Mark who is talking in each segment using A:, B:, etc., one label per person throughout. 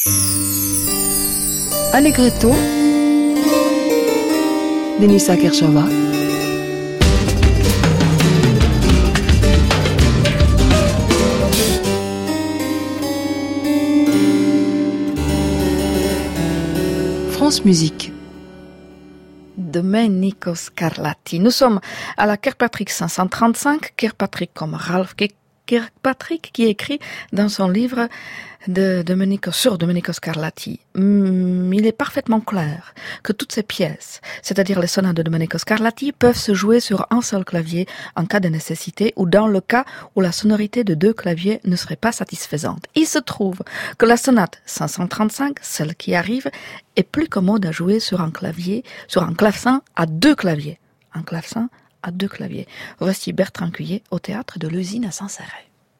A: Allegretto, Denisa Kershava. France Musique.
B: Domenico Scarlatti. Nous sommes à la Kirkpatrick 535, Kirkpatrick comme Ralph Kirkpatrick qui écrit dans son livre sur Domenico Scarlatti. Il est parfaitement clair que toutes ces pièces, c'est-à-dire les sonates de Domenico Scarlatti, peuvent se jouer sur un seul clavier en cas de nécessité ou dans le cas où la sonorité de deux claviers ne serait pas satisfaisante. Il se trouve que la sonate 535, celle qui arrive, est plus commode à jouer sur un clavecin à deux claviers. Un clavecin à deux claviers. Voici Bertrand Cuillet au théâtre de l'Usine à Saint-Céré.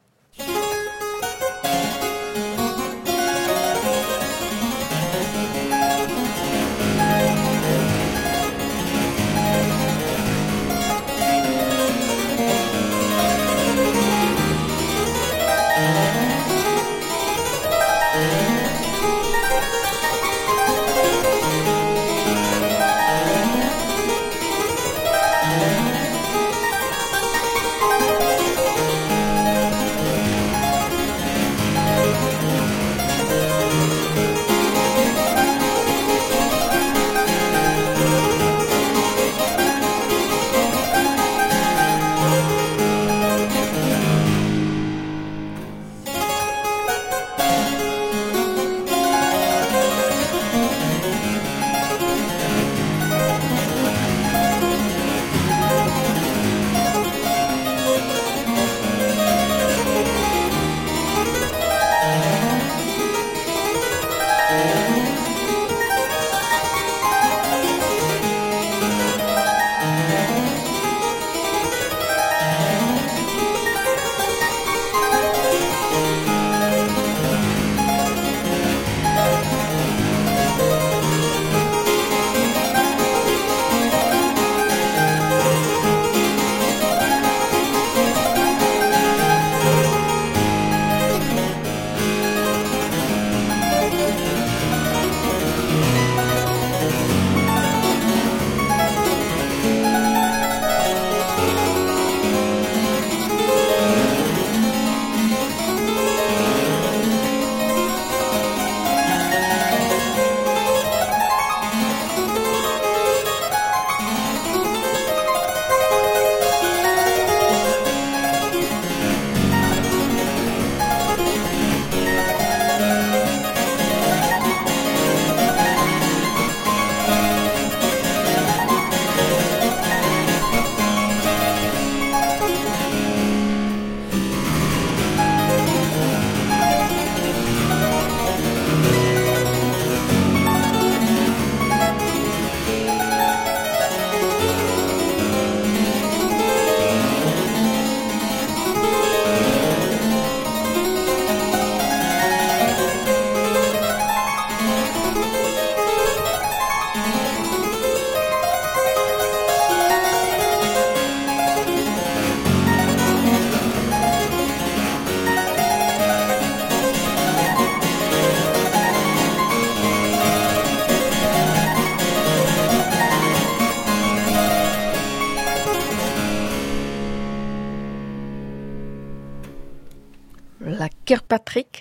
B: Kirkpatrick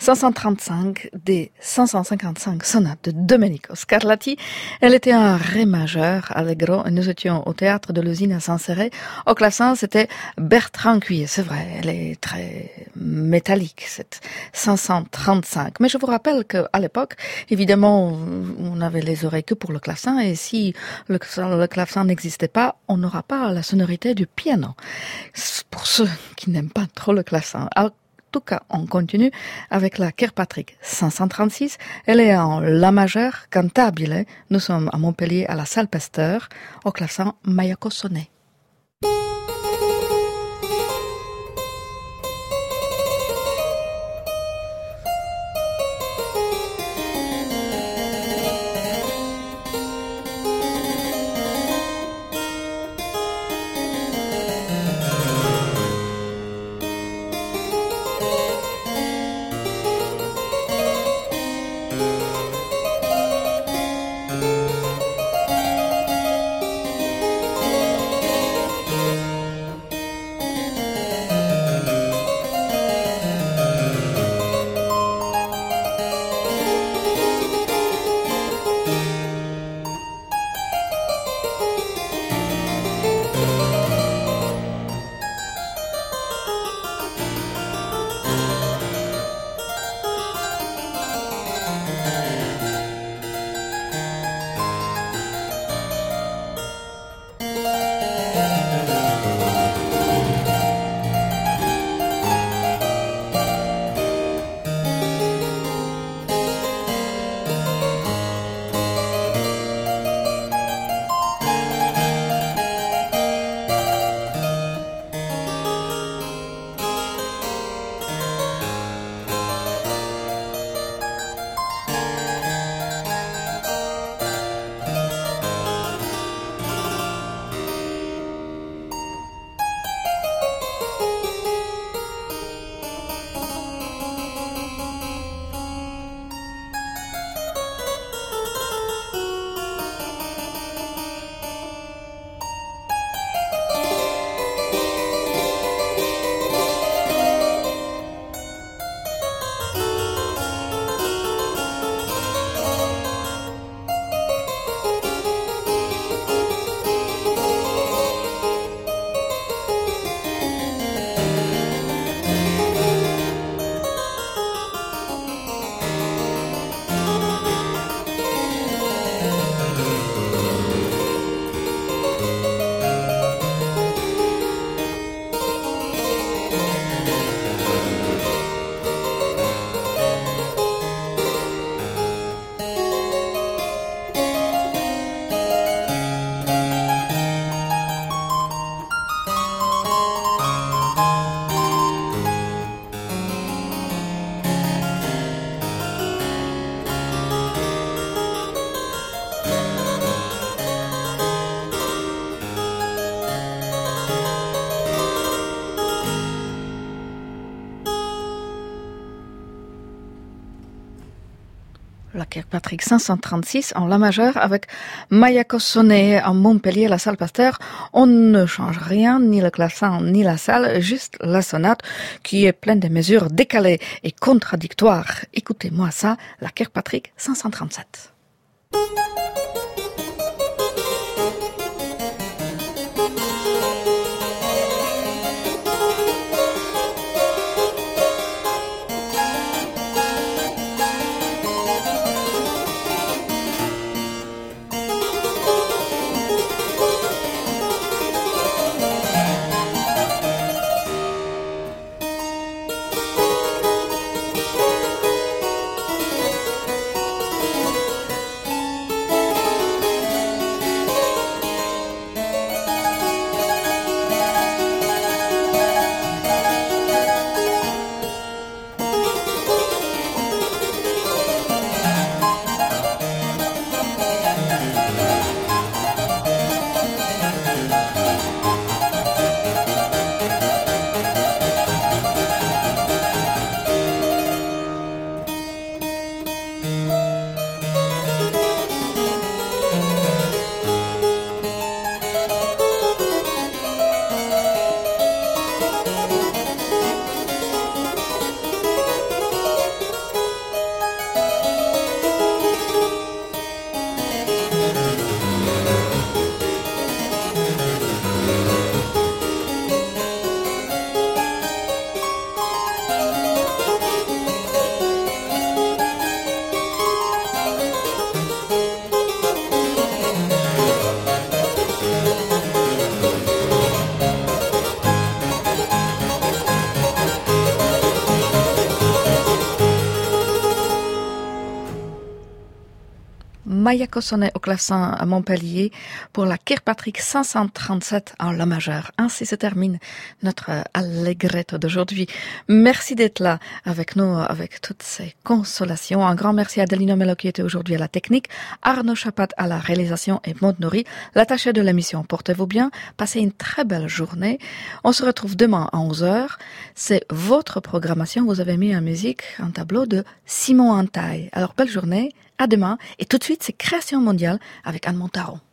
B: 535 des 555 sonates de Domenico Scarlatti. Elle était un ré majeur, allegro, et nous étions au théâtre de l'Usine à Saint-Céré. Au clavecin, c'était Bertrand Cuillet. C'est vrai, elle est très métallique, cette 535. Mais je vous rappelle qu'à l'époque, évidemment, on avait les oreilles que pour le clavecin, et si le clavecin n'existait pas, on n'aura pas la sonorité du piano. Pour ceux qui n'aiment pas trop le clavecin. En tout cas, on continue avec la Kirkpatrick 536. Elle est en la majeur, cantabile. Nous sommes à Montpellier, à la salle Pasteur, au clavecin Mayako Sonnet. la Kirkpatrick 536 en La majeur avec Maya Kossonné en Montpellier, la salle Pasteur. On ne change rien, ni le clavecin ni la salle, juste la sonate qui est pleine de mesures décalées et contradictoires. Écoutez-moi ça, la Kirkpatrick 537. Maya Kossonné au clavecin à Montpellier pour la Kirkpatrick 537 en La majeur. Ainsi se termine notre allegretto d'aujourd'hui. Merci d'être là avec nous, avec toutes ces consolations. Un grand merci à Adelino Mello qui était aujourd'hui à la technique, Arnaud Chapat à la réalisation et Maud Nourri, l'attaché de l'émission. Portez-vous bien, passez une très belle journée. On se retrouve demain à 11h. C'est votre programmation. Vous avez mis en musique un tableau de Simon Antaille. Alors belle journée. À demain. Et tout de suite, c'est Création mondiale avec Anne Montaro.